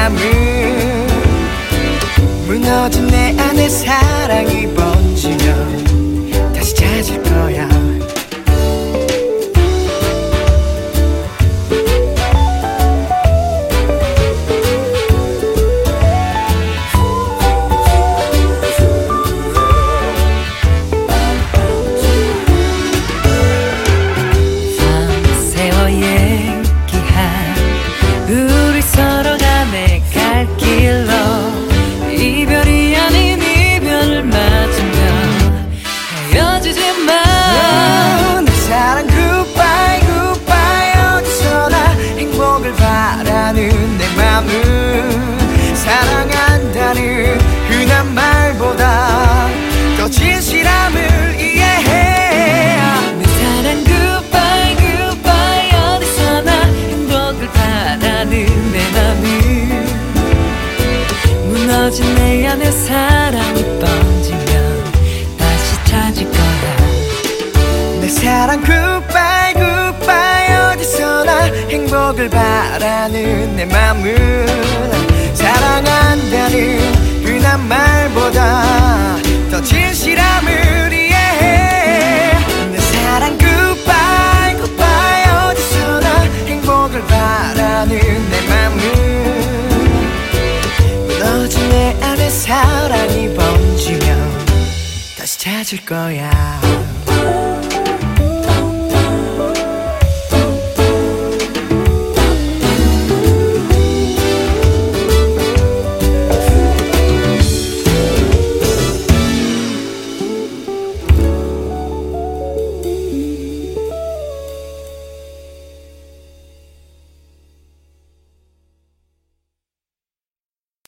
맘은 무너진 내 안에 사랑이 번지면 다시 찾을 거야. 밤새워 얘기한 우리 서로가 내 갈 길로 이별이 아닌 이별을 맞으며 헤어지지만 내 사랑 goodbye goodbye 어디서나 행복을 바라는 내 맘은 사랑한다는 흔한 말보다 더 진실함을 이해해. 내 사랑 goodbye goodbye 어디서나 행복을 바라는 내 맘은 무너진 내 안에 사랑이 번지면 다시 찾을 거야. 내 사랑 goodbye goodbye 어디서나 행복을 바라는 내 맘은 사랑한다는 흔한 말보다 더 진실함을 이해해. 내 사랑 goodbye goodbye 어디서나 행복을 바라는 내 맘은 무너진 내 안에 사랑이 번지면 다시 찾을 거야.